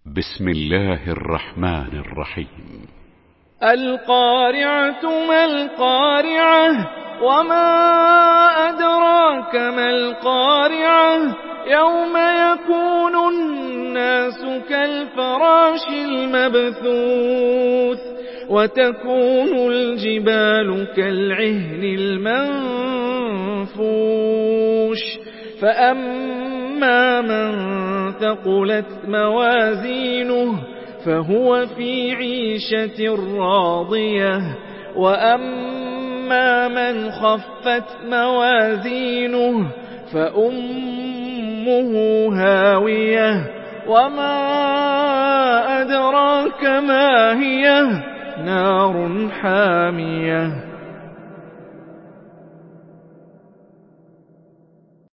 بسم الله الرحمن الرحيم. القارعة ما القارعة وما أدراك ما القارعة يوم يكون الناس كالفراش المبثوث وتكون الجبال كالعهن المنفوش فأما من ثقلت موازينه فهو في عيشة راضية وأما من خفت موازينه فأمه هاوية وما أدراك ما هي نار حامية